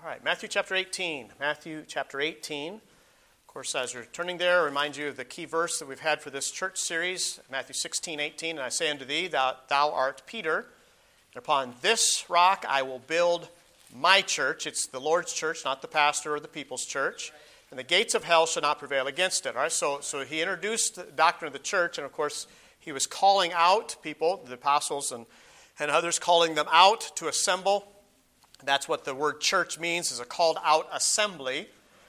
All right, Matthew chapter 18. Matthew chapter 18. Of course, as you're turning there, I remind you of the key verse that we've had for this church series, Matthew 16:18. And I say unto thee, thou art Peter, and upon this rock I will build my church. It's the Lord's church, not the pastor or the people's church. And the gates of hell shall not prevail against it. All right, so he introduced the doctrine of the church, and of course, he was calling out people, the apostles and others, calling them out to assemble. That's what the word church means, is a called out assembly.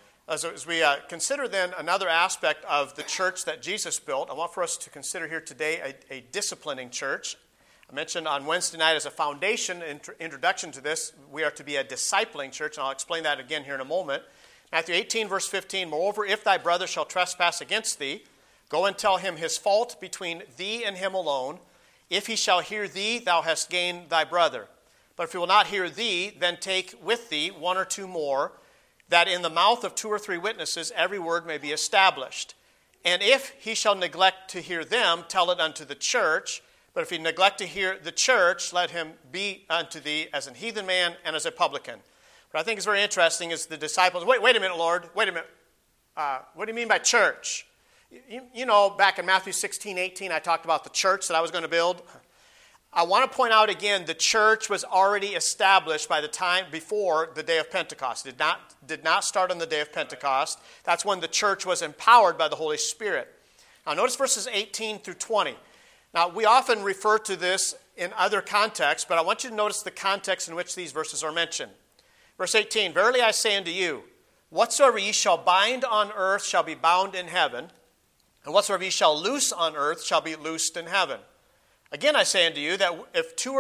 As we consider then another aspect of the church that Jesus built, I want for us to consider here today a disciplining church. I mentioned on Wednesday night as a foundation, introduction to this, we are to be a discipling church, and I'll explain that again here in a moment. Matthew 18, verse 15, moreover, if thy brother shall trespass against thee, go and tell him his fault between thee and him alone. If he shall hear thee, thou hast gained thy brother. But if he will not hear thee, then take with thee one or two more, that in the mouth of two or three witnesses every word may be established. And if he shall neglect to hear them, tell it unto the church. But if he neglect to hear the church, let him be unto thee as an heathen man and as a publican. What I think is very interesting is the disciples, wait a minute, Lord, wait a minute. What do you mean by church? You know, back in Matthew 16:18, I talked about the church that I was going to build. I want to point out again, the church was already established by the time before the day of Pentecost. It did not start on the day of Pentecost. That's when the church was empowered by the Holy Spirit. Now notice verses 18 through 20. Now we often refer to this in other contexts, but I want you to notice the context in which these verses are mentioned. Verse 18, verily I say unto you, whatsoever ye shall bind on earth shall be bound in heaven, and whatsoever ye shall loose on earth shall be loosed in heaven. Again, I say unto you that if two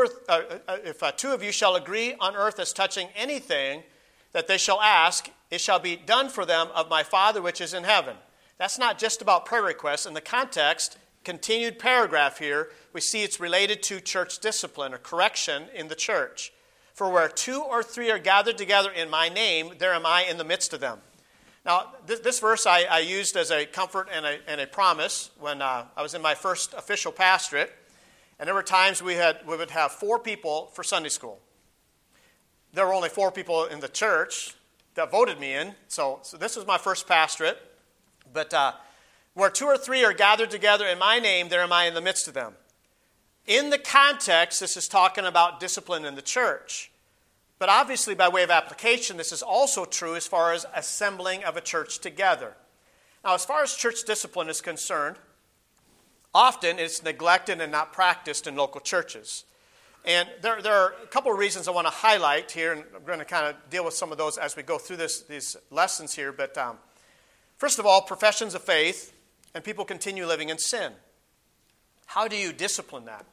of you shall agree on earth as touching anything that they shall ask, it shall be done for them of my Father which is in heaven. That's not just about prayer requests. In the context, continued paragraph here, we see it's related to church discipline or correction in the church. For where two or three are gathered together in my name, there am I in the midst of them. Now, this verse I used as a comfort and a promise when I was in my first official pastorate. And there were times we would have 4 people for Sunday school. There were only 4 people in the church that voted me in. So this was my first pastorate. But where 2 or 3 are gathered together in my name, there am I in the midst of them. In the context, this is talking about discipline in the church. But obviously, by way of application, this is also true as far as assembling of a church together. Now, as far as church discipline is concerned, often it's neglected and not practiced in local churches. And there are a couple of reasons I want to highlight here, and I'm going to kind of deal with some of those as we go through these lessons here. But first of all, professions of faith, and people continue living in sin. How do you discipline that?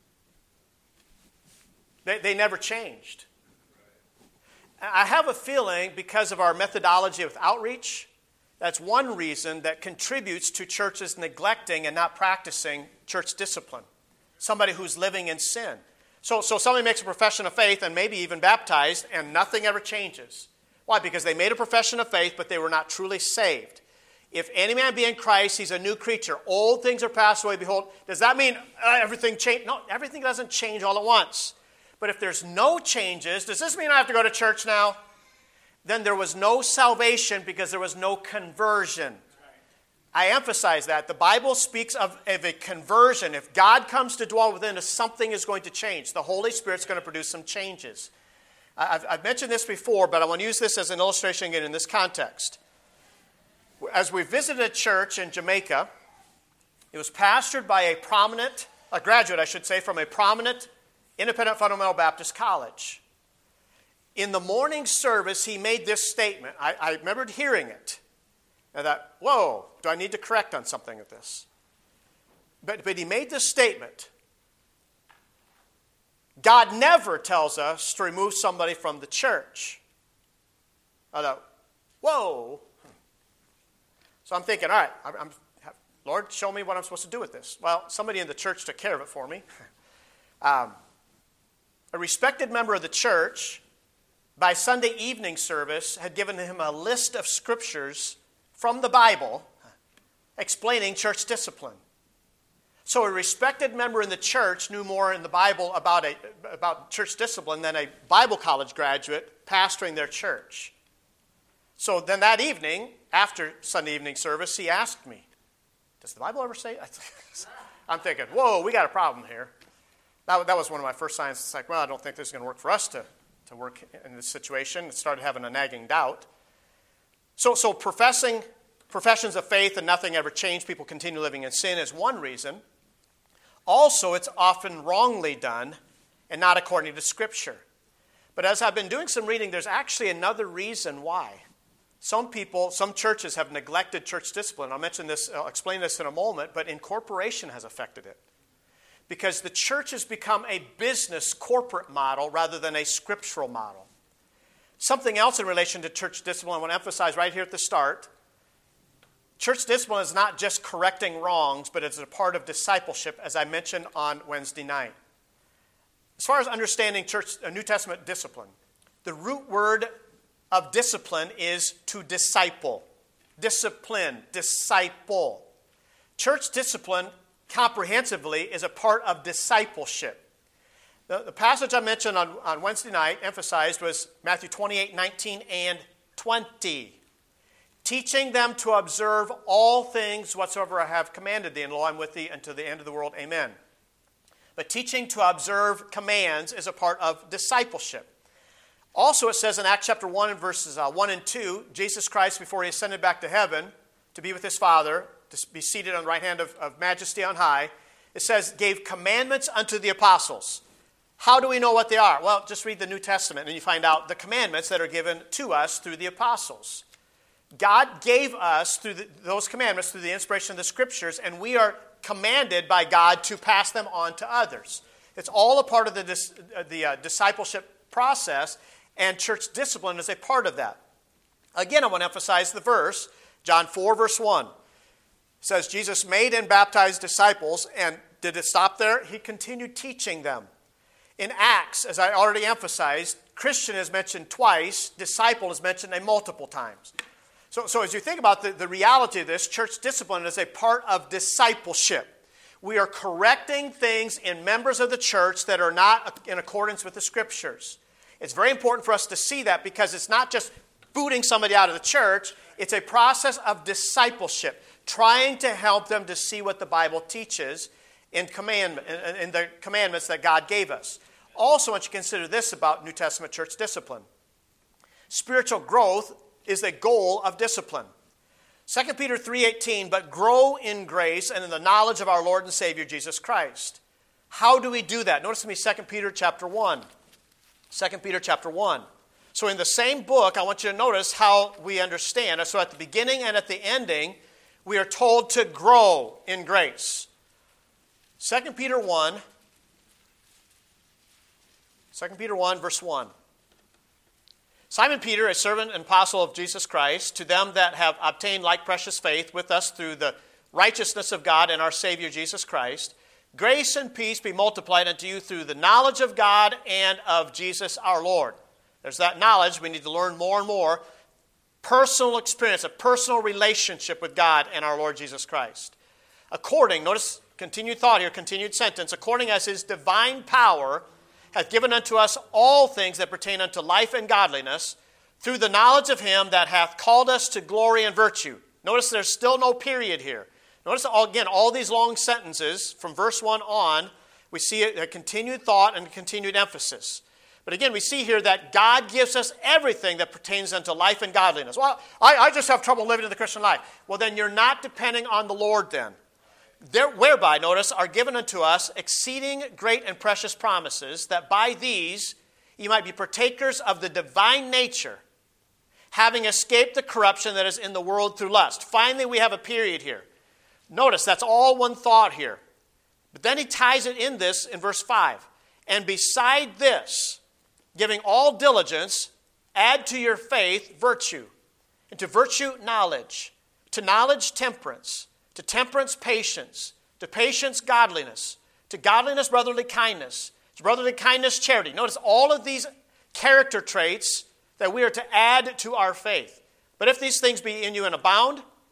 They never changed. I have a feeling because of our methodology with outreach, that's one reason that contributes to churches neglecting and not practicing church discipline. Somebody who's living in sin. So somebody makes a profession of faith and maybe even baptized and nothing ever changes. Why? Because they made a profession of faith, but they were not truly saved. If any man be in Christ, he's a new creature. Old things are passed away. Behold, does that mean everything changed? No, everything doesn't change all at once. But if there's no changes, does this mean I have to go to church now? Then there was no salvation because there was no conversion. I emphasize that. The Bible speaks of a conversion. If God comes to dwell within us, something is going to change. The Holy Spirit's going to produce some changes. I've mentioned this before, but I want to use this as an illustration again in this context. As we visited a church in Jamaica, it was pastored by a graduate, I should say, from a prominent independent fundamental Baptist college. In the morning service, he made this statement. I remembered hearing it. And I thought, whoa, do I need to correct on something of this? But he made this statement. God never tells us to remove somebody from the church. I thought, whoa. So I'm thinking, all right, Lord, show me what I'm supposed to do with this. Well, somebody in the church took care of it for me. A respected member of the church, by Sunday evening service, had given him a list of scriptures from the Bible explaining church discipline. So a respected member in the church knew more in the Bible about church discipline than a Bible college graduate pastoring their church. So then that evening, after Sunday evening service, he asked me, does the Bible ever say? I'm thinking, whoa, we got a problem here. That was one of my first signs. It's like, well, I don't think this is going to work for us to work in this situation. It started having a nagging doubt. So professions of faith and nothing ever changed, people continue living in sin is one reason. Also, it's often wrongly done and not according to Scripture. But as I've been doing some reading, there's actually another reason why. Some churches have neglected church discipline. I'll explain this in a moment, but incorporation has affected it. Because the church has become a business corporate model rather than a scriptural model. Something else in relation to church discipline I want to emphasize right here at the start. Church discipline is not just correcting wrongs, but it's a part of discipleship, as I mentioned on Wednesday night. As far as understanding New Testament discipline, the root word of discipline is to disciple. Discipline, disciple. Church discipline, comprehensively, is a part of discipleship. The passage I mentioned on Wednesday night, emphasized, was Matthew 28, 19, and 20. Teaching them to observe all things whatsoever I have commanded thee, and lo, I'm with thee unto the end of the world. Amen. But teaching to observe commands is a part of discipleship. Also, it says in Acts chapter 1 and verses 1 and 2, Jesus Christ, before he ascended back to heaven to be with his Father, to be seated on the right hand of majesty on high, it says, gave commandments unto the apostles. How do we know what they are? Well, just read the New Testament and you find out the commandments that are given to us through the apostles. God gave us those commandments through the inspiration of the Scriptures, and we are commanded by God to pass them on to others. It's all a part of the discipleship process, and church discipline is a part of that. Again, I want to emphasize the verse, John 4, verse 1. It says, Jesus made and baptized disciples, and did it stop there? He continued teaching them. In Acts, as I already emphasized, Christian is mentioned twice, disciple is mentioned multiple times. So as you think about the reality of this, church discipline is a part of discipleship. We are correcting things in members of the church that are not in accordance with the Scriptures. It's very important for us to see that, because it's not just booting somebody out of the church. It's a process of discipleship, trying to help them to see what the Bible teaches in the commandments that God gave us. Also, I want you to consider this about New Testament church discipline. Spiritual growth is a goal of discipline. 2 Peter 3:18, but grow in grace and in the knowledge of our Lord and Savior Jesus Christ. How do we do that? Notice with me 2 Peter chapter 1. 2 Peter chapter 1. So in the same book, I want you to notice how we understand. So at the beginning and at the ending, we are told to grow in grace. 2 Peter 1, verse 1. Simon Peter, a servant and apostle of Jesus Christ, to them that have obtained like precious faith with us through the righteousness of God and our Savior Jesus Christ, grace and peace be multiplied unto you through the knowledge of God and of Jesus our Lord. There's that knowledge. We need to learn more and more. Personal experience, a personal relationship with God and our Lord Jesus Christ. According, notice continued thought here, continued sentence, according as his divine power hath given unto us all things that pertain unto life and godliness, through the knowledge of him that hath called us to glory and virtue. Notice there's still no period here. Notice, again, all these long sentences from verse 1 on, we see a continued thought and a continued emphasis. But again, we see here that God gives us everything that pertains unto life and godliness. Well, I just have trouble living in the Christian life. Well, then you're not depending on the Lord then. Whereby, notice, are given unto us exceeding great and precious promises, that by these you might be partakers of the divine nature, having escaped the corruption that is in the world through lust. Finally, we have a period here. Notice, that's all one thought here. But then he ties it in this in verse 5. And beside this, giving all diligence, add to your faith virtue, and to virtue knowledge, to knowledge temperance, to temperance patience, to patience godliness, to godliness brotherly kindness, to brotherly kindness charity. Notice all of these character traits that we are to add to our faith. But if these things be in you and abound,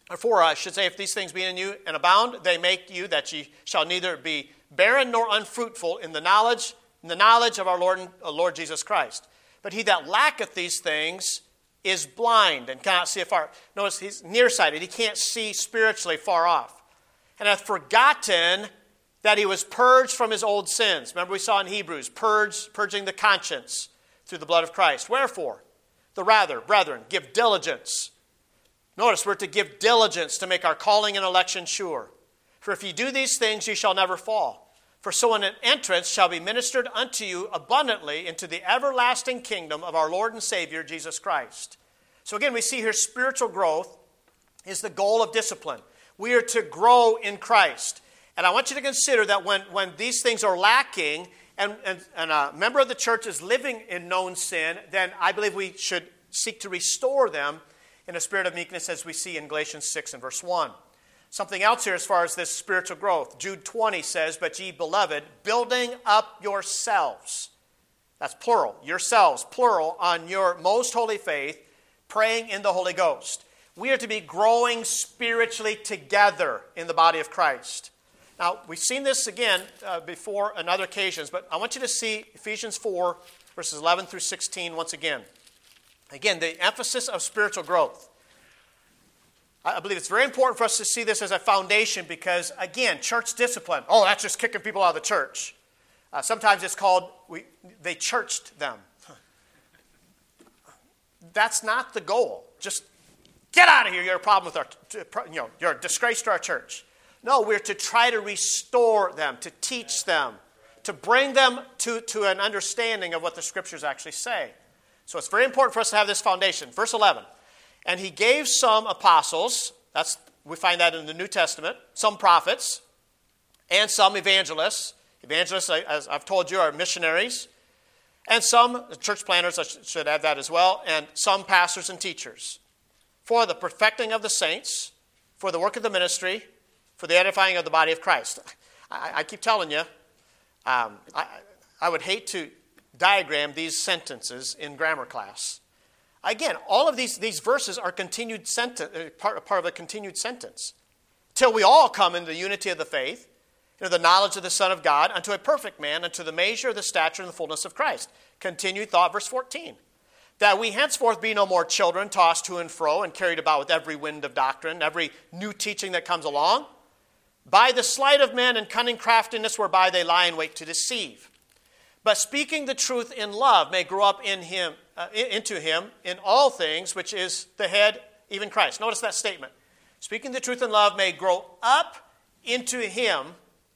For I should say, if these things be in you and abound, they make you that ye shall neither be barren nor unfruitful in the knowledge of our Lord Jesus Christ. But he that lacketh these things is blind and cannot see afar. Notice he's nearsighted. He can't see spiritually far off. And hath forgotten that he was purged from his old sins. Remember we saw in Hebrews, purging the conscience through the blood of Christ. Wherefore, the rather, brethren, give diligence. Notice we're to give diligence to make our calling and election sure. For if ye do these things, ye shall never fall. For so an entrance shall be ministered unto you abundantly into the everlasting kingdom of our Lord and Savior, Jesus Christ. So again, we see here spiritual growth is the goal of discipline. We are to grow in Christ. And I want you to consider that when these things are lacking and a member of the church is living in known sin, then I believe we should seek to restore them in a spirit of meekness, as we see in Galatians 6 and verse 1. Something else here as far as this spiritual growth. Jude 20 says, but ye beloved, building up yourselves. That's plural. Yourselves, plural, on your most holy faith, praying in the Holy Ghost. We are to be growing spiritually together in the body of Christ. Now, we've seen this again before on other occasions, but I want you to see Ephesians 4, verses 11 through 16 once again. Again, the emphasis of spiritual growth. I believe it's very important for us to see this as a foundation because, again, church discipline. Oh, that's just kicking people out of the church. Sometimes it's called, they churched them. That's not the goal. Just get out of here. You're a problem with you're a disgrace to our church. No, we're to try to restore them, to teach them, to bring them to an understanding of what the Scriptures actually say. So it's very important for us to have this foundation. Verse 11. And he gave some apostles, we find that in the New Testament, some prophets, and some evangelists. Evangelists, as I've told you, are missionaries. And some church planters, I should add that as well, and some pastors and teachers. For the perfecting of the saints, for the work of the ministry, for the edifying of the body of Christ. I keep telling you, I would hate to diagram these sentences in grammar class. Again, all of these verses are continued part of a continued sentence. Till we all come into the unity of the faith, into the knowledge of the Son of God, unto a perfect man, unto the measure of the stature and the fullness of Christ. Continued thought, verse 14. That we henceforth be no more children, tossed to and fro, and carried about with every wind of doctrine, every new teaching that comes along, by the sleight of men and cunning craftiness whereby they lie in wait to deceive. But speaking the truth in love may grow up in him, into him in all things, which is the head, even Christ. Notice that statement. Speaking the truth in love may grow up into him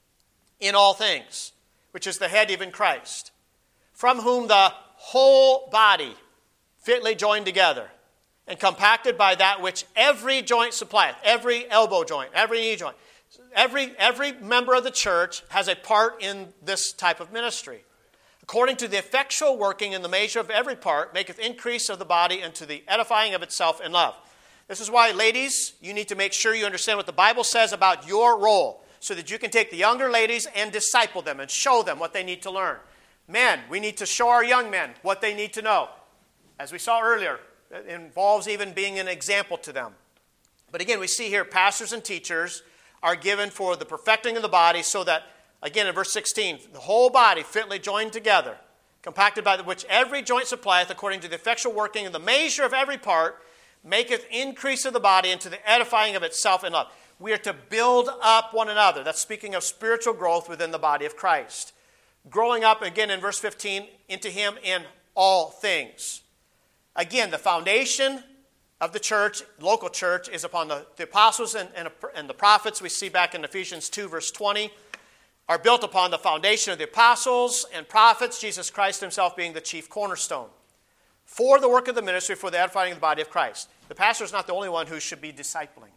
in all things, which is the head, even Christ, from whom the whole body fitly joined together and compacted by that which every joint supplieth, every elbow joint, every knee joint. Every member of the church has a part in this type of ministry. According to the effectual working in the measure of every part, maketh increase of the body unto the edifying of itself in love. This is why, ladies, you need to make sure you understand what the Bible says about your role so that you can take the younger ladies and disciple them and show them what they need to learn. Men, we need to show our young men what they need to know. As we saw earlier, it involves even being an example to them. But again, we see here pastors and teachers are given for the perfecting of the body so that, again, in verse 16, the whole body fitly joined together, compacted by which every joint supplieth, according to the effectual working of the measure of every part, maketh increase of the body into the edifying of itself in love. We are to build up one another. That's speaking of spiritual growth within the body of Christ. Growing up, again, in verse 15, into him in all things. Again, the foundation of the church, local church, is upon the apostles and the prophets. We see back in Ephesians 2, verse 20, are built upon the foundation of the apostles and prophets, Jesus Christ himself being the chief cornerstone. For the work of the ministry, for the edifying of the body of Christ. The pastor is not the only one who should be discipling.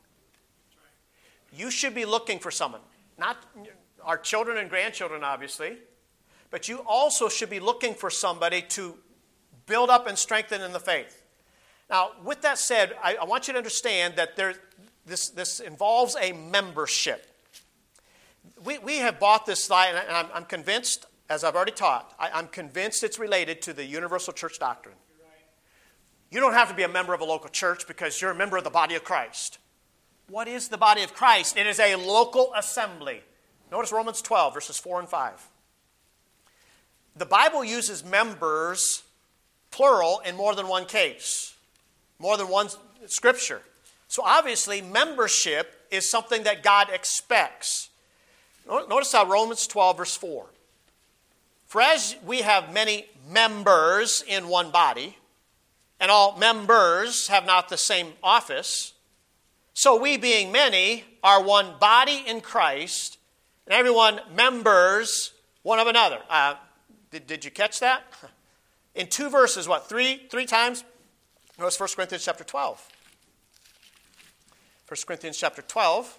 You should be looking for someone. Not our children and grandchildren, obviously, but you also should be looking for somebody to build up and strengthen in the faith. Now, with that said, I want you to understand that this involves a membership. We have bought this slide, and I'm convinced, as I've already taught, I'm convinced it's related to the universal church doctrine. You don't have to be a member of a local church because you're a member of the body of Christ. What is the body of Christ? It is a local assembly. Notice Romans 12, verses 4 and 5. The Bible uses members, plural, in more than one case, more than one scripture. So obviously, membership is something that God expects. Notice how Romans 12, verse 4. For as we have many members in one body, and all members have not the same office, so we being many are one body in Christ, and everyone members one of another. Did you catch that? In two verses, three times? Notice 1 Corinthians chapter 12. 1 Corinthians chapter 12.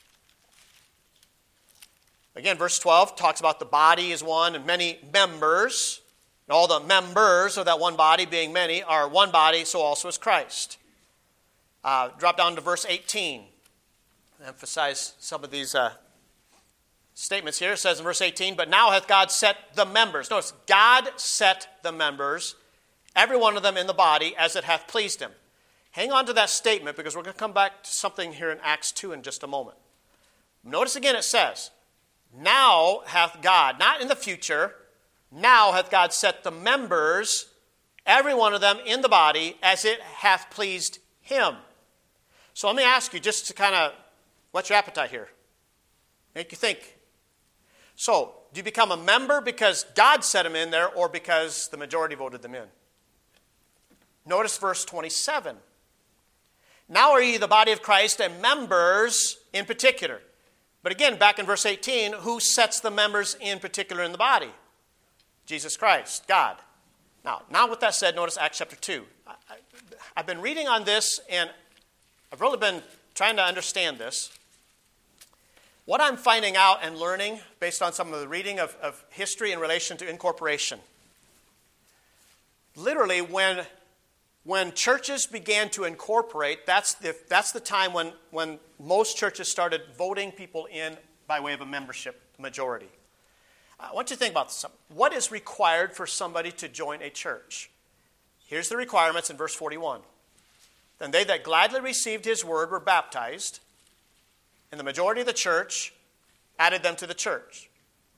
Again, verse 12 talks about the body is one and many members. And all the members of that one body, being many, are one body, so also is Christ. Drop down to verse 18. Emphasize some of these statements here. It says in verse 18, but now hath God set the members. Notice, God set the members, every one of them in the body, as it hath pleased him. Hang on to that statement because we're going to come back to something here in Acts 2 in just a moment. Notice again it says, now hath God, not in the future, now hath God set the members, every one of them in the body, as it hath pleased him. So let me ask you, just to kind of whet your appetite here, make you think. So, do you become a member because God set them in there or because the majority voted them in? Notice verse 27. Now are ye the body of Christ and members in particular. But again, back in verse 18, who sets the members in particular in the body? Jesus Christ, God. Now with that said, notice Acts chapter 2. I've been reading on this, and I've really been trying to understand this. What I'm finding out and learning, based on some of the reading of history in relation to incorporation, literally when churches began to incorporate, that's the time when most churches started voting people in by way of a membership majority. I want you to think about this. What is required for somebody to join a church? Here's the requirements in verse 41. Then they that gladly received his word were baptized, and the majority of the church added them to the church.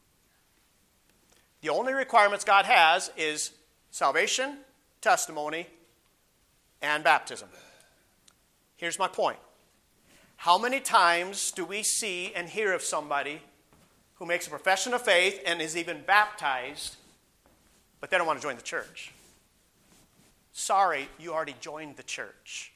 The only requirements God has is salvation, testimony, and baptism. Here's my point. How many times do we see and hear of somebody who makes a profession of faith and is even baptized, but they don't want to join the church? Sorry, you already joined the church.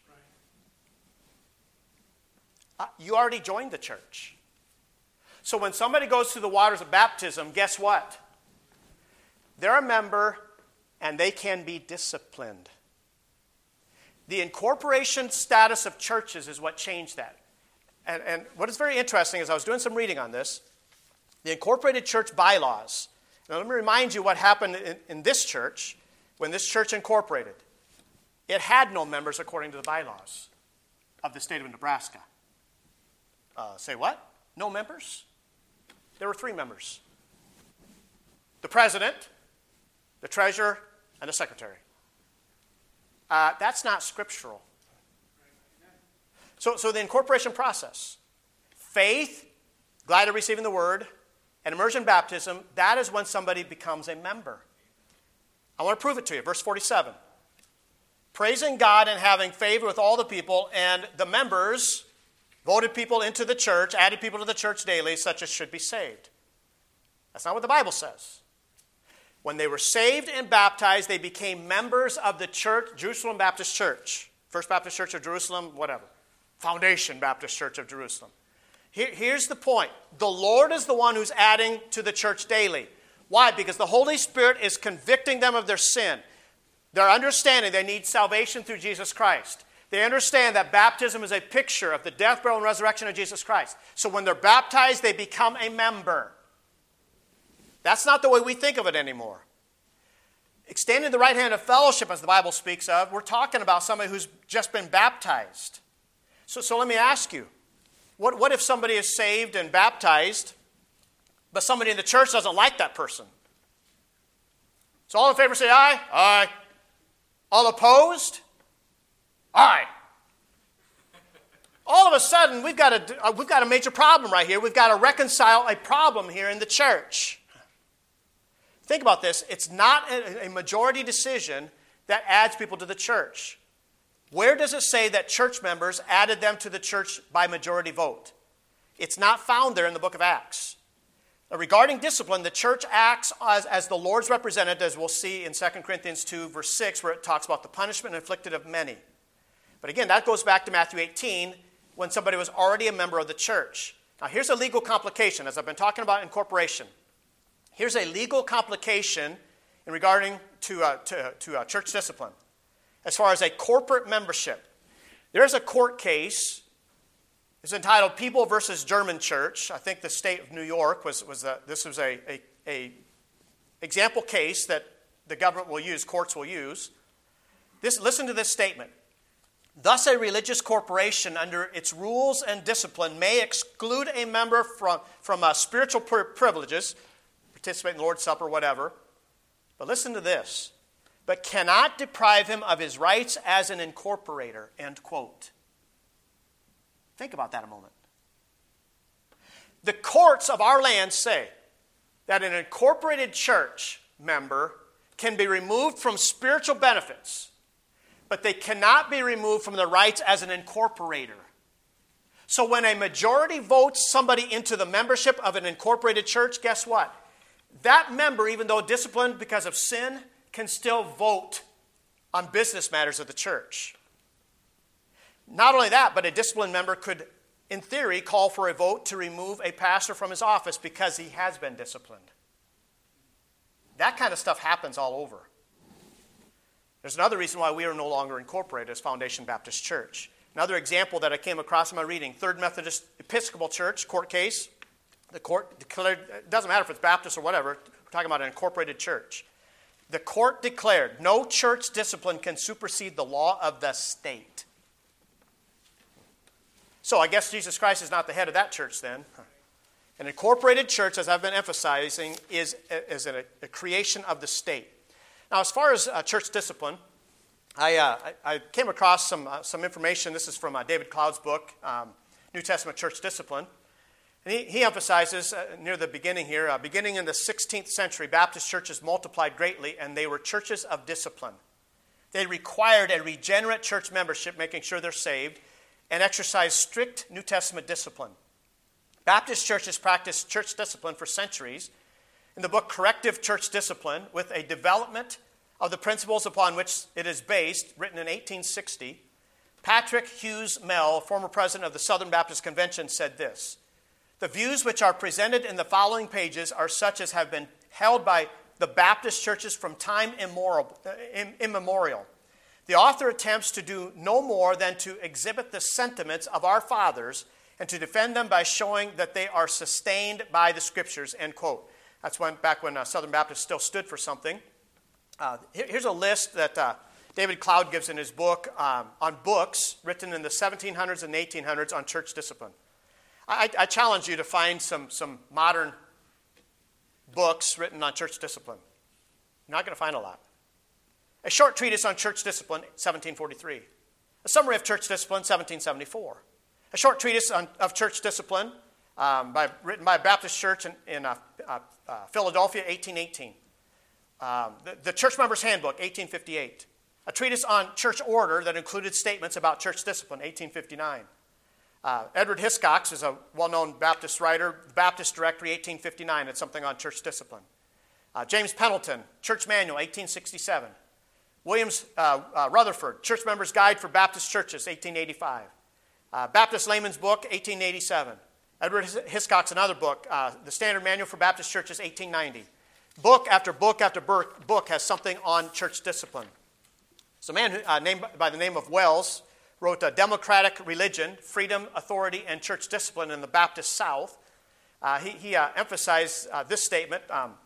You already joined the church. So when somebody goes through the waters of baptism, guess what? They're a member and they can be disciplined. The incorporation status of churches is what changed that. And what is very interesting is I was doing some reading on this. The incorporated church bylaws. Now let me remind you what happened in this church when this church incorporated. It had no members according to the bylaws of the state of Nebraska. Say what? No members? There were 3 members. The president, the treasurer, and the secretary. That's not scriptural. So the incorporation process, faith, glad of receiving the word, and immersion baptism, that is when somebody becomes a member. I want to prove it to you. Verse 47. Praising God and having favor with all the people, and the members voted people into the church, added people to the church daily, such as should be saved. That's not what the Bible says. When they were saved and baptized, they became members of the church, Jerusalem Baptist Church. First Baptist Church of Jerusalem, whatever. Foundation Baptist Church of Jerusalem. Here's the point. The Lord is the one who's adding to the church daily. Why? Because the Holy Spirit is convicting them of their sin. They're understanding they need salvation through Jesus Christ. They understand that baptism is a picture of the death, burial, and resurrection of Jesus Christ. So when they're baptized, they become a member. That's not the way we think of it anymore. Extending the right hand of fellowship, as the Bible speaks of, we're talking about somebody who's just been baptized. So let me ask you, what if somebody is saved and baptized, but somebody in the church doesn't like that person? So all in favor say aye. Aye. All opposed? Aye. all of a sudden, we've got a major problem right here. We've got to reconcile a problem here in the church. Think about this. It's not a majority decision that adds people to the church. Where does it say that church members added them to the church by majority vote? It's not found there in the book of Acts. Now, regarding discipline, the church acts as the Lord's representative, as we'll see in 2 Corinthians 2, verse 6, where it talks about the punishment inflicted of many. But again, that goes back to Matthew 18, when somebody was already a member of the church. Now, here's a legal complication, as I've been talking about incorporation. Here's a legal complication in regarding to church discipline. As far as a corporate membership, there's a court case. It's entitled People versus German Church. I think the state of New This was a example case that the government will use, courts will use. Listen to this statement. Thus, a religious corporation, under its rules and discipline, may exclude a member from spiritual privileges, participate in the Lord's Supper, whatever. But listen to this. But cannot deprive him of his rights as an incorporator, end quote. Think about that a moment. The courts of our land say that an incorporated church member can be removed from spiritual benefits, but they cannot be removed from the rights as an incorporator. So when a majority votes somebody into the membership of an incorporated church, guess what? That member, even though disciplined because of sin, can still vote on business matters of the church. Not only that, but a disciplined member could, in theory, call for a vote to remove a pastor from his office because he has been disciplined. That kind of stuff happens all over. There's another reason why we are no longer incorporated as Foundation Baptist Church. Another example that I came across in my reading, Third Methodist Episcopal Church, court case. The court declared, it doesn't matter if it's Baptist or whatever, we're talking about an incorporated church. The court declared no church discipline can supersede the law of the state. So I guess Jesus Christ is not the head of that church then. An incorporated church, as I've been emphasizing, is a creation of the state. Now, as far as church discipline, I came across some information. This is from David Cloud's book, New Testament Church Discipline. And he emphasizes near the beginning here, beginning in the 16th century, Baptist churches multiplied greatly, and they were churches of discipline. They required a regenerate church membership, making sure they're saved, and exercised strict New Testament discipline. Baptist churches practiced church discipline for centuries. In the book Corrective Church Discipline, with a development of the principles upon which it is based, written in 1860, Patrick Hughes Mell, former president of the Southern Baptist Convention, said this: "The views which are presented in the following pages are such as have been held by the Baptist churches from time immemorial. The author attempts to do no more than to exhibit the sentiments of our fathers and to defend them by showing that they are sustained by the Scriptures," end quote. That's back when Southern Baptist still stood for something. Here's a list that David Cloud gives in his book on books written in the 1700s and 1800s on church discipline. I challenge you to find some modern books written on church discipline. You're not going to find a lot. A short treatise on church discipline, 1743. A summary of church discipline, 1774. A short treatise of church discipline written by a Baptist church in Philadelphia, 1818. The Church Members Handbook, 1858. A treatise on church order that included statements about church discipline, 1859. Edward Hiscox is a well-known Baptist writer. Baptist Directory, 1859. It's something on church discipline. James Pendleton, Church Manual, 1867. Williams Rutherford, Church Members Guide for Baptist Churches, 1885. Baptist Layman's Book, 1887. Edward Hiscox, another book, The Standard Manual for Baptist Churches, 1890. Book after book after book has something on church discipline. So a man named by the name of Wells wrote Democratic Religion, Freedom, Authority, and Church Discipline in the Baptist South. He emphasized this statement.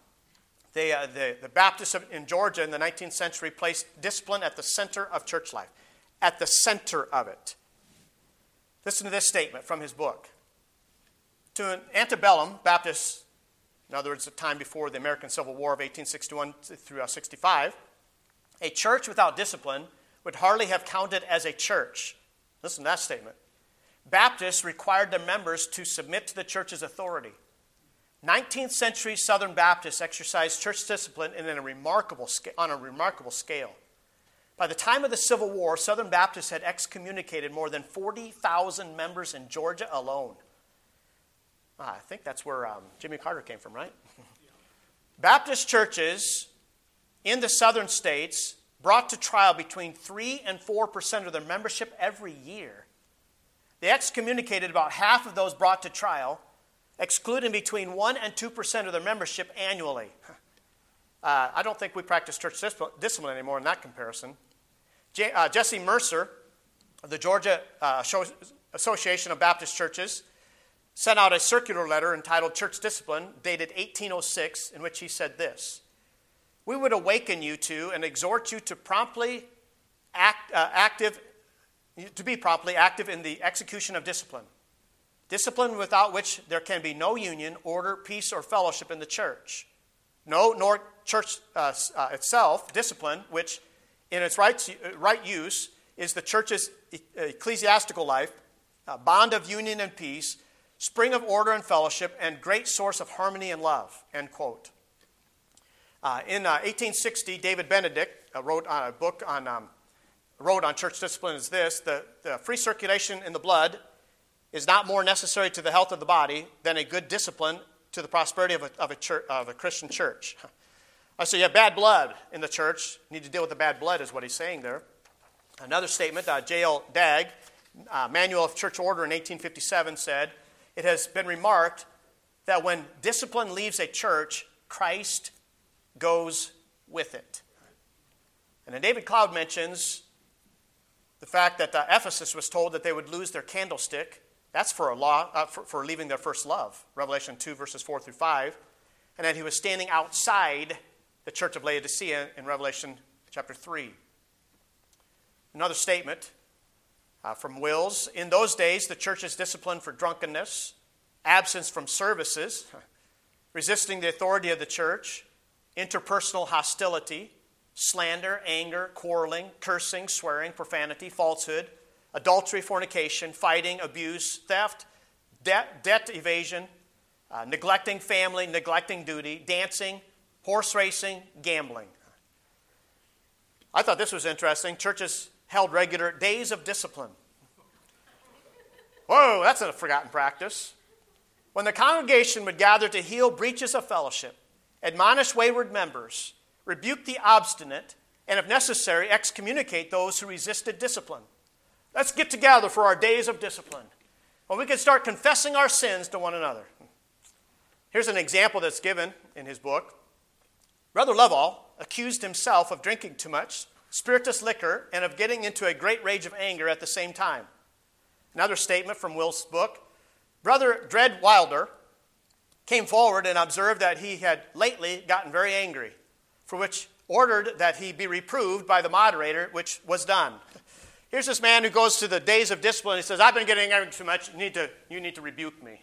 The Baptists in Georgia in the 19th century placed discipline at the center of church life. At the center of it. Listen to this statement from his book. To an antebellum Baptists, in other words, the time before the American Civil War of 1861 through 65, a church without discipline would hardly have counted as a church. Listen to that statement. Baptists required their members to submit to the church's authority. 19th century Southern Baptists exercised church discipline on a remarkable scale. By the time of the Civil War, Southern Baptists had excommunicated more than 40,000 members in Georgia alone. I think that's where Jimmy Carter came from, right? Baptist churches in the southern states brought to trial between 3 and 4% of their membership every year. They excommunicated about half of those brought to trial, excluding between 1 and 2% of their membership annually. I don't think we practice church discipline anymore in that comparison. Jesse Mercer of the Georgia Association of Baptist Churches sent out a circular letter entitled Church Discipline, dated 1806, in which he said this: "We would awaken you to and exhort you to be promptly active in the execution of discipline. Discipline without which there can be no union, order, peace, or fellowship in the church. No, nor church itself, discipline, which in its right use is the church's ecclesiastical life, bond of union and peace, spring of order and fellowship, and great source of harmony and love," end quote. In 1860, David Benedict wrote on church discipline is this: the free circulation in the blood is not more necessary to the health of the body than a good discipline to the prosperity of a Christian church. So you have bad blood in the church. You need to deal with the bad blood is what he's saying there. Another statement, J.L. Dagg, Manual of Church Order in 1857 said, "It has been remarked that when discipline leaves a church, Christ goes with it." And then David Cloud mentions the fact that Ephesus was told that they would lose their candlestick. That's for for leaving their first love, Revelation 2, verses 4 through 5. And that he was standing outside the church of Laodicea in Revelation chapter 3. Another statement from Wills: "In those days, the church is disciplined for drunkenness, absence from services, resisting the authority of the church, interpersonal hostility, slander, anger, quarreling, cursing, swearing, profanity, falsehood, adultery, fornication, fighting, abuse, theft, debt evasion, neglecting family, neglecting duty, dancing, horse racing, gambling." I thought this was interesting. Churches held regular days of discipline. Whoa, that's a forgotten practice. When the congregation would gather to heal breaches of fellowship, admonish wayward members, rebuke the obstinate, and if necessary, excommunicate those who resisted discipline. Let's get together for our days of discipline, when we can start confessing our sins to one another. Here's an example that's given in his book. Brother Lovell accused himself of drinking too much spirituous liquor and of getting into a great rage of anger at the same time. Another statement from Will's book: Brother Dred Wilder came forward and observed that he had lately gotten very angry, for which ordered that he be reproved by the moderator, which was done. Here's this man who goes to the days of discipline. He says, "I've been getting angry too much. You need to rebuke me."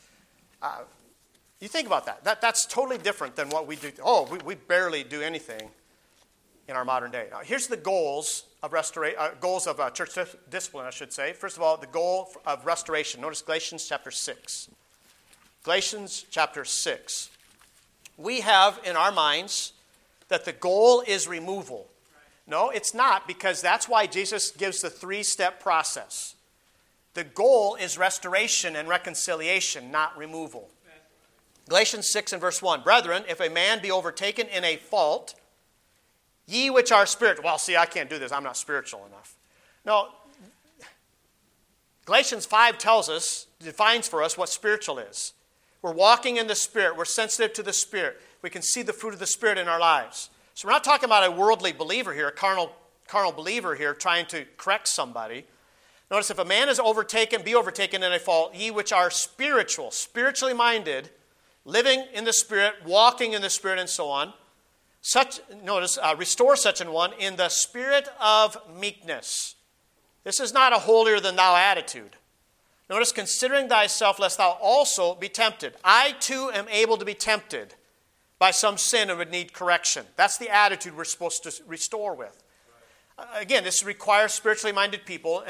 You think about that. That's totally different than what we do. We barely do anything in our modern day. Now, here's the goals of church discipline, I should say. First of all, the goal of restoration. Notice Galatians chapter 6. Galatians chapter 6. We have in our minds that the goal is removal. No, it's not, because that's why Jesus gives the 3-step process. The goal is restoration and reconciliation, not removal. Galatians 6 and verse 1. "Brethren, if a man be overtaken in a fault, ye which are spiritual." Well, see, I can't do this. I'm not spiritual enough. No, Galatians 5 defines for us what spiritual is. We're walking in the Spirit. We're sensitive to the Spirit. We can see the fruit of the Spirit in our lives. So we're not talking about a worldly believer here, a carnal believer here trying to correct somebody. Notice, if a man is be overtaken in a fault, ye which are spiritual, spiritually minded, living in the Spirit, walking in the Spirit, and so on. Restore such an one in the spirit of meekness. This is not a holier-than-thou attitude. Notice, considering thyself, lest thou also be tempted. I too am able to be tempted by some sin and would need correction. That's the attitude we're supposed to restore with. Again, this requires spiritually minded people, and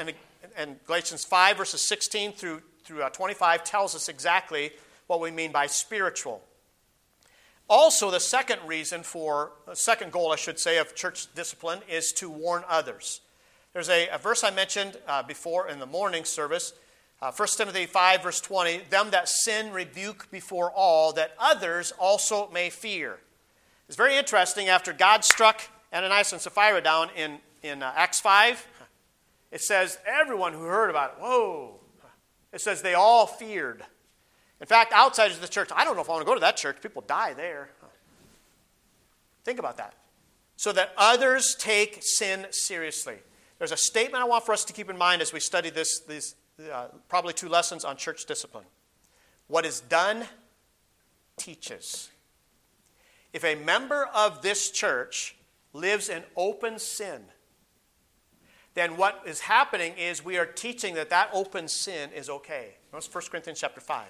and Galatians 5, verses 16 through 25 tells us exactly what we mean by spiritual. Also, the second goal, of church discipline is to warn others. There's a verse I mentioned before in the morning service, 1 Timothy 5, verse 20, them that sin rebuke before all, that others also may fear. It's very interesting, after God struck Ananias and Sapphira down in Acts 5, it says everyone who heard about it, whoa. It says they all feared. In fact, outsiders of the church, I don't know if I want to go to that church. People die there. Think about that. So that others take sin seriously. There's a statement I want for us to keep in mind as we study these probably 2 lessons on church discipline. What is done teaches. If a member of this church lives in open sin, then what is happening is we are teaching that open sin is okay. Notice 1 Corinthians chapter 5.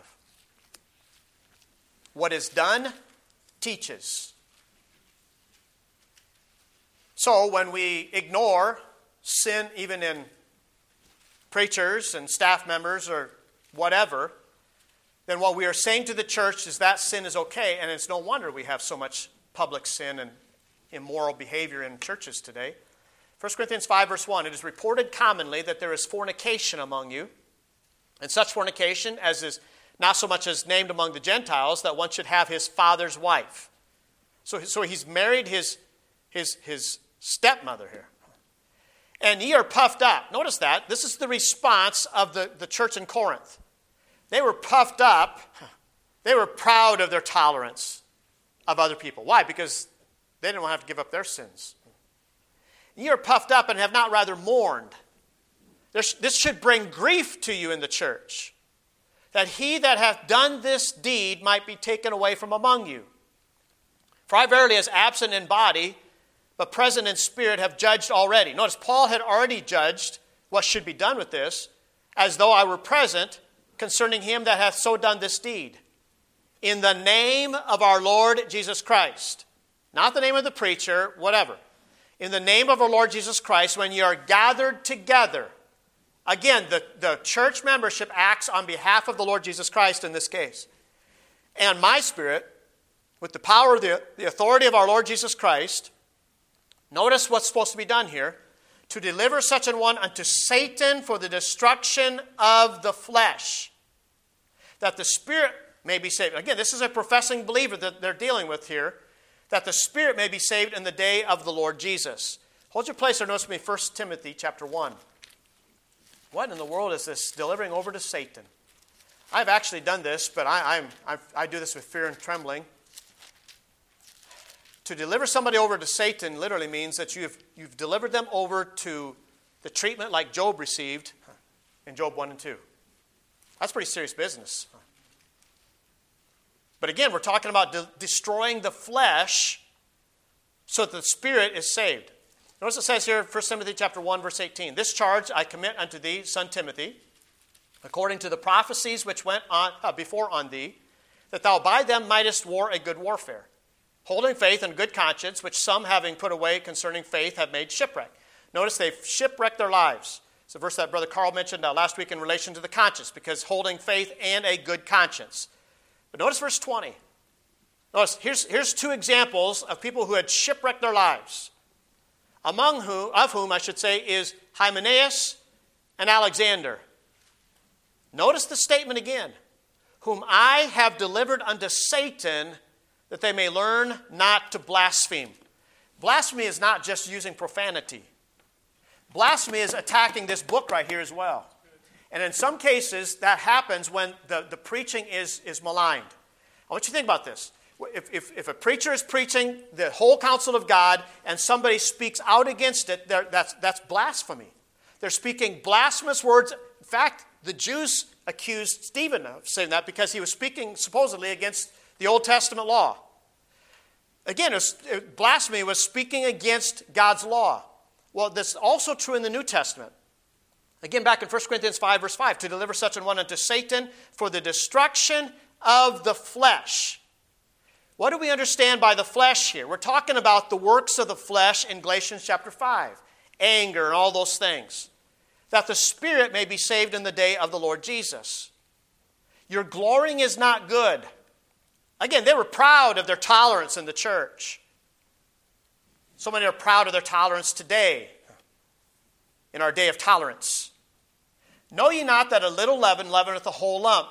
What is done teaches. So when we ignore sin, even in preachers and staff members or whatever, then what we are saying to the church is that sin is okay, and it's no wonder we have so much public sin and immoral behavior in churches today. 1 Corinthians 5, verse 1, it is reported commonly that there is fornication among you, and such fornication as is not so much as named among the Gentiles, that one should have his father's wife. So he's married his stepmother here. And ye are puffed up. Notice that. This is the response of the church in Corinth. They were puffed up. They were proud of their tolerance of other people. Why? Because they didn't want to have to give up their sins. Ye are puffed up and have not rather mourned. This should bring grief to you in the church, that he that hath done this deed might be taken away from among you. For I verily, as absent in body, but present in spirit, have judged already. Notice, Paul had already judged what should be done with this, as though I were present, concerning him that hath so done this deed. In the name of our Lord Jesus Christ. Not the name of the preacher, whatever. In the name of our Lord Jesus Christ, when ye are gathered together. Again, the church membership acts on behalf of the Lord Jesus Christ in this case. And my spirit, with the power of the authority of our Lord Jesus Christ, notice what's supposed to be done here. To deliver such an one unto Satan for the destruction of the flesh, that the spirit may be saved. Again, this is a professing believer that they're dealing with here. That the spirit may be saved in the day of the Lord Jesus. Hold your place or notice with me 1 Timothy chapter 1. What in the world is this delivering over to Satan? I've actually done this, but I do this with fear and trembling. To deliver somebody over to Satan literally means that you've delivered them over to the treatment like Job received in Job 1 and 2. That's pretty serious business. But again, we're talking about destroying the flesh so that the spirit is saved. Notice it says here, 1 Timothy chapter 1, verse 18, this charge I commit unto thee, son Timothy, according to the prophecies which went on before on thee, that thou by them mightest war a good warfare, holding faith and good conscience, which some, having put away concerning faith, have made shipwreck. Notice they've shipwrecked their lives. It's a verse that Brother Carl mentioned last week in relation to the conscience, because holding faith and a good conscience. But notice verse 20. Notice, here's 2 examples of people who had shipwrecked their lives. Of whom I should say is Hymenaeus and Alexander. Notice the statement again. Whom I have delivered unto Satan, that they may learn not to blaspheme. Blasphemy is not just using profanity. Blasphemy is attacking this book right here as well. And in some cases, that happens when the preaching is maligned. I want you to think about this. If a preacher is preaching the whole counsel of God and somebody speaks out against it, that's blasphemy. They're speaking blasphemous words. In fact, the Jews accused Stephen of saying that because he was speaking supposedly against the Old Testament law. Again, blasphemy was speaking against God's law. Well, this is also true in the New Testament. Again, back in 1 Corinthians 5, verse 5, to deliver such an one unto Satan for the destruction of the flesh. What do we understand by the flesh here? We're talking about the works of the flesh in Galatians chapter 5. Anger and all those things. that the spirit may be saved in the day of the Lord Jesus. Your glorying is not good. Again, they were proud of their tolerance in the church. So many are proud of their tolerance today, in our day of tolerance. Know ye not that a little leaven leaveneth the whole lump?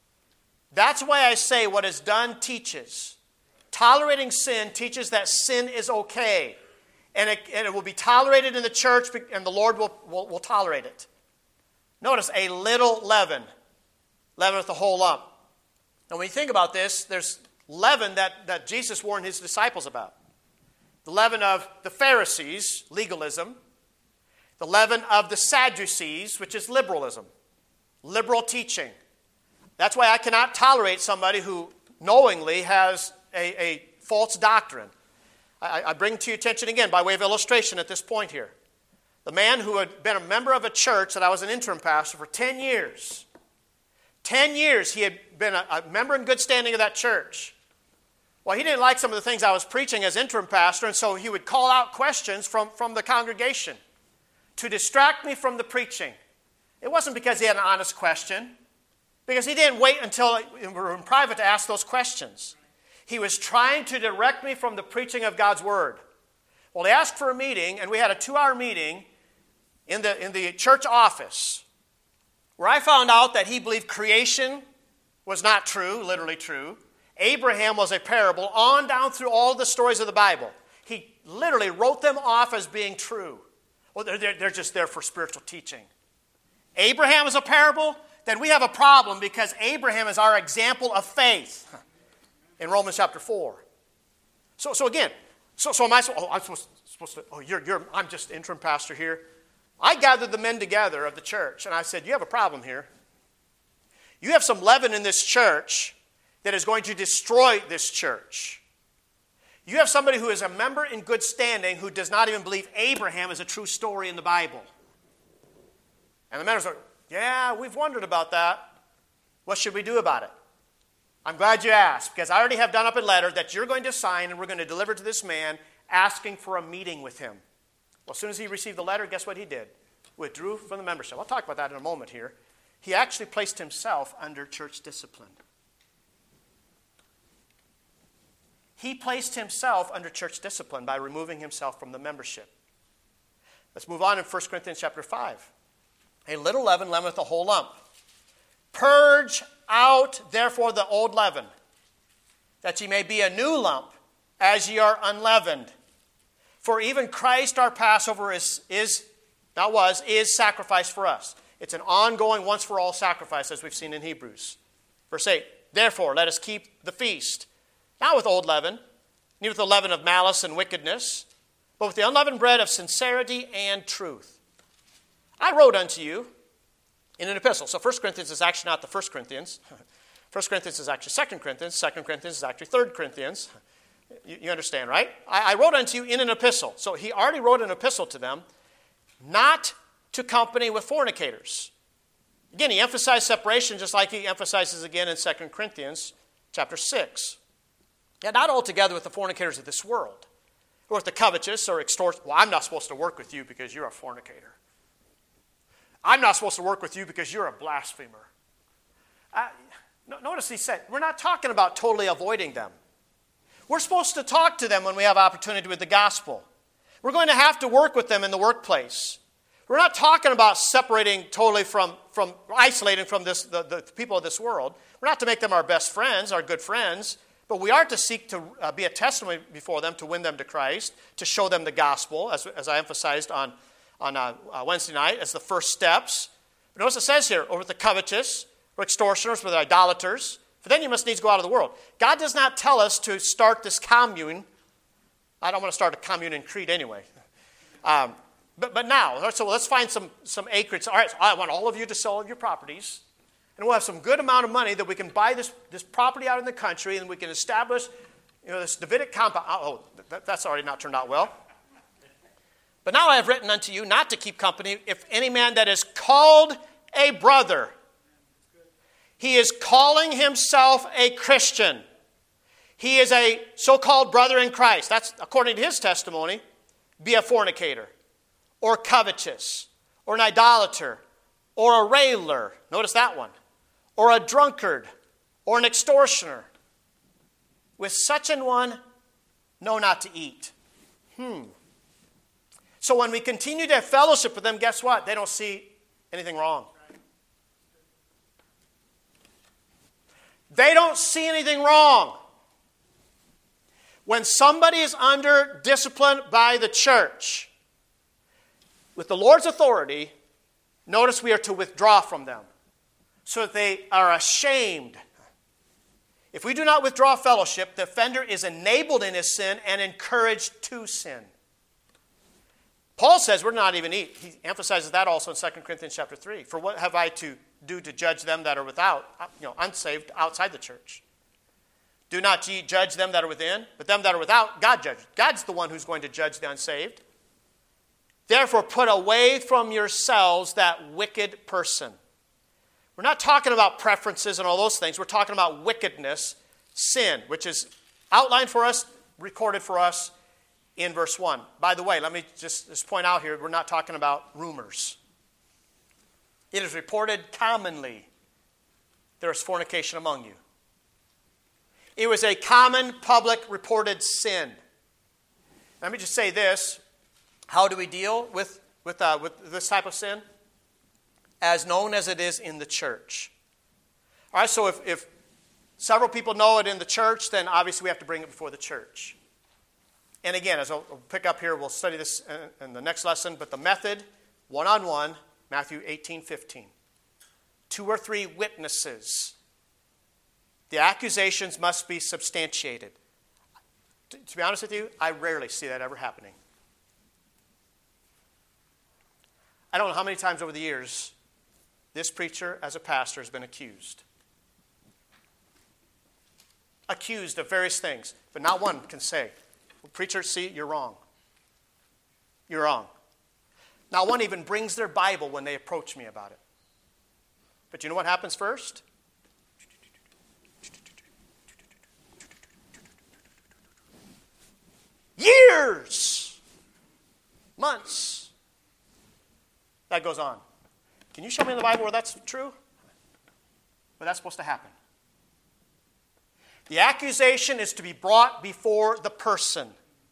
That's why I say what is done teaches. Tolerating sin teaches that sin is okay. And it will be tolerated in the church, and the Lord will tolerate it. Notice, a little leaven leaveneth the whole lump. Now, when you think about this, there's leaven that Jesus warned his disciples about. The leaven of the Pharisees, legalism. The leaven of the Sadducees, which is liberalism, liberal teaching. That's why I cannot tolerate somebody who knowingly has a false doctrine. I bring to your attention again by way of illustration at this point here. The man who had been a member of a church that I was an interim pastor for 10 years. 10 years he had been a member in good standing of that church. Well, he didn't like some of the things I was preaching as interim pastor, and so he would call out questions from the congregation to distract me from the preaching. It wasn't because he had an honest question, because he didn't wait until we were in private to ask those questions. He was trying to direct me from the preaching of God's Word. Well, they asked for a meeting, and we had a 2-hour meeting in the church office, where I found out that he believed creation was not true, literally true. Abraham was a parable, on down through all the stories of the Bible. He literally wrote them off as being true. Well, they're just there for spiritual teaching. Abraham is a parable? Then we have a problem, because Abraham is our example of faith in Romans chapter 4. So again, am I I'm supposed to, I'm just interim pastor here. I gathered the men together of the church, and I said, you have a problem here. You have some leaven in this church that is going to destroy this church. You have somebody who is a member in good standing who does not even believe Abraham is a true story in the Bible. And the men are like, yeah, we've wondered about that. What should we do about it? I'm glad you asked, because I already have done up a letter that you're going to sign, and we're going to deliver to this man asking for a meeting with him. Well, as soon as he received the letter, guess what he did? Withdrew from the membership. I'll talk about that in a moment here. He actually placed himself under church discipline. He placed himself under church discipline by removing himself from the membership. Let's move on in 1 Corinthians chapter 5. A little leaven leaveneth the whole lump. Purge out, therefore, the old leaven, that ye may be a new lump, as ye are unleavened. For even Christ our Passover is sacrificed for us. It's an ongoing, once-for-all sacrifice, as we've seen in Hebrews. Verse 8, therefore, let us keep the feast, not with old leaven, neither with the leaven of malice and wickedness, but with the unleavened bread of sincerity and truth. I wrote unto you in an epistle. So 1 Corinthians is actually not the 1 Corinthians. 1 Corinthians is actually 2 Corinthians. 2 Corinthians is actually 3 Corinthians. You understand, right? I wrote unto you in an epistle. So he already wrote an epistle to them, not to company with fornicators. Again, he emphasized separation just like he emphasizes again in 2 Corinthians chapter 6. Yet not altogether with the fornicators of this world, or with the covetous or extortion. Well, I'm not supposed to work with you because you're a fornicator. I'm not supposed to work with you because you're a blasphemer. Notice he said, we're not talking about totally avoiding them. We're supposed to talk to them when we have opportunity with the gospel. We're going to have to work with them in the workplace. We're not talking about separating totally from isolating from the people of this world. We're not to make them our best friends, our good friends, but we are to seek to be a testimony before them, to win them to Christ, to show them the gospel, as I emphasized on Wednesday night, as the first steps. But notice it says here, or with the covetous, or extortioners, with idolaters, for then you must needs go out of the world. God does not tell us to start this commune. I don't want to start a commune in Crete anyway. But now, so let's find some acreage. All right, so I want all of you to sell your properties, and we'll have some good amount of money that we can buy this property out in the country, and we can establish this Davidic compound. Oh, that's already not turned out well. But now I have written unto you not to keep company if any man that is called a brother. He is calling himself a Christian. He is a so-called brother in Christ. That's according to his testimony. Be a fornicator, or covetous, or an idolater, or a railer, notice that one, or a drunkard, or an extortioner. With such an one, know not to eat. So when we continue to have fellowship with them, guess what? They don't see anything wrong. They don't see anything wrong. When somebody is under discipline by the church, with the Lord's authority, notice we are to withdraw from them so that they are ashamed. If we do not withdraw fellowship, the offender is enabled in his sin and encouraged to sin. Paul says we're not even eat. He emphasizes that also in 2 Corinthians chapter 3. For what have I to do to judge them that are without, unsaved, outside the church? Do not ye judge them that are within, but them that are without, God judges. God's the one who's going to judge the unsaved. Therefore, put away from yourselves that wicked person. We're not talking about preferences and all those things. We're talking about wickedness, sin, which is outlined for us, recorded for us in verse 1. By the way, let me just point out here, we're not talking about rumors. It is reported commonly there is fornication among you. It was a common public reported sin. Let me just say this. How do we deal with this type of sin? As known as it is in the church. All right, so if several people know it in the church, then obviously we have to bring it before the church. And again, as I'll pick up here, we'll study this in the next lesson, but the method, one-on-one, Matthew 18:15. 2 or 3 witnesses. The accusations must be substantiated. To be honest with you, I rarely see that ever happening. I don't know how many times over the years this preacher, as a pastor, has been accused. Accused of various things, but not one can say, well, preacher, see, you're wrong. You're wrong. Not one even brings their Bible when they approach me about it. But you know what happens first? Years, months, that goes on. Can you show me in the Bible where that's true? Where that's supposed to happen? The accusation is to be brought before the person.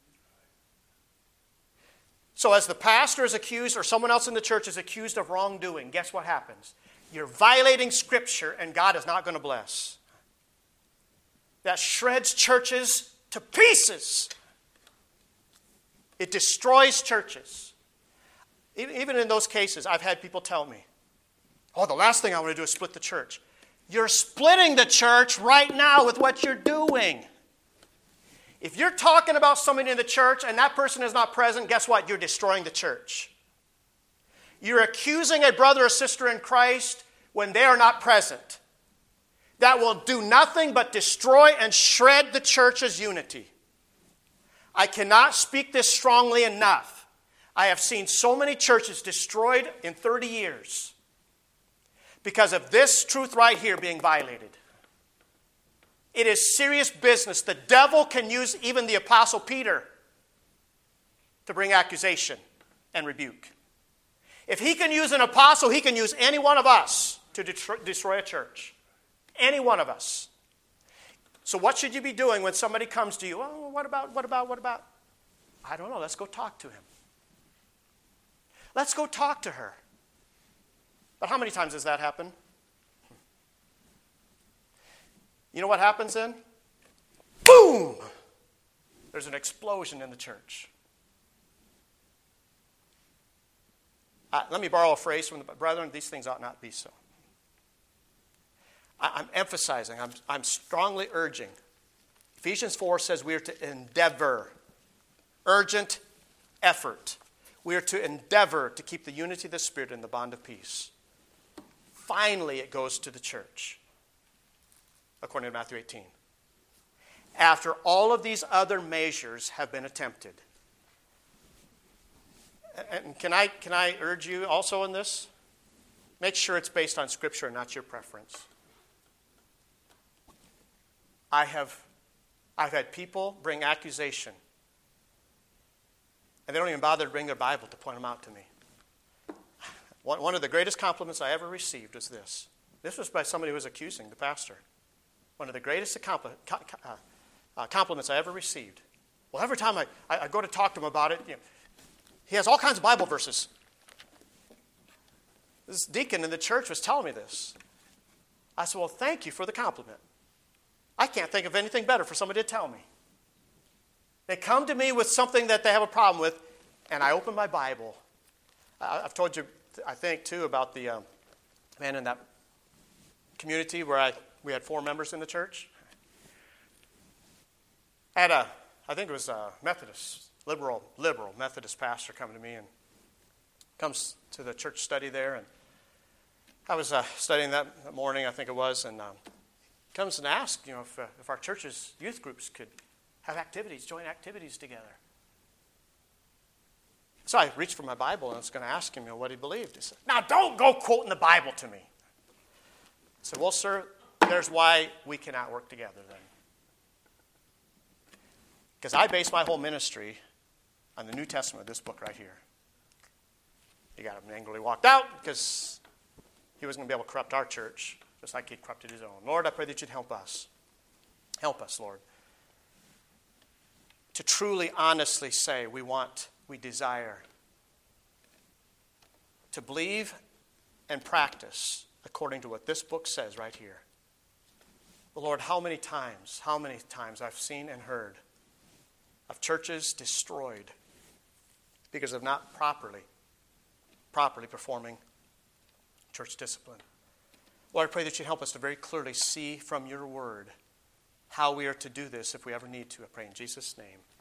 So as the pastor is accused or someone else in the church is accused of wrongdoing, guess what happens? You're violating Scripture and God is not going to bless. That shreds churches to pieces. It destroys churches. Even in those cases, I've had people tell me, oh, the last thing I want to do is split the church. You're splitting the church right now with what you're doing. If you're talking about somebody in the church and that person is not present, guess what? You're destroying the church. You're accusing a brother or sister in Christ when they are not present. That will do nothing but destroy and shred the church's unity. I cannot speak this strongly enough. I have seen so many churches destroyed in 30 years because of this truth right here being violated. It is serious business. The devil can use even the Apostle Peter to bring accusation and rebuke. If he can use an apostle, he can use any one of us to destroy a church. Any one of us. So what should you be doing when somebody comes to you? Oh, what about? I don't know. Let's go talk to him. Let's go talk to her. But how many times does that happen? You know what happens then? Boom! There's an explosion in the church. Let me borrow a phrase from the brethren. These things ought not be so. I'm emphasizing, I'm strongly urging. Ephesians 4 says we are to endeavor. Urgent effort. We are to endeavor to keep the unity of the Spirit in the bond of peace. Finally, it goes to the church, according to Matthew 18. After all of these other measures have been attempted. And can I urge you also in this? Make sure it's based on Scripture and not your preference. I've had people bring accusation, and they don't even bother to bring their Bible to point them out to me. One of the greatest compliments I ever received was this. This was by somebody who was accusing the pastor. One of the greatest compliments I ever received. Well, every time I go to talk to him about it, he has all kinds of Bible verses. This deacon in the church was telling me this. I said, well, thank you for the compliment. I can't think of anything better for somebody to tell me. They come to me with something that they have a problem with, and I open my Bible. I've told you, I think, too, about the man in that community where we had 4 members in the church. I think it was a Methodist, liberal Methodist pastor come to me and comes to the church study there. And I was studying that morning, I think it was, and comes and asks, if our church's youth groups could have activities, join activities together. So I reached for my Bible and I was going to ask him what he believed. He said, now don't go quoting the Bible to me. I said, well, sir, there's why we cannot work together then. Because I base my whole ministry on the New Testament, this book right here. He got up and angrily walked out because he wasn't going to be able to corrupt our church, just like he corrupted his own. Lord, I pray that you'd help us. Help us, Lord, to truly, honestly say we desire to believe and practice according to what this book says right here. But Lord, how many times I've seen and heard of churches destroyed because of not properly performing church discipline. Lord, I pray that you help us to very clearly see from your word how we are to do this if we ever need to. I pray in Jesus' name.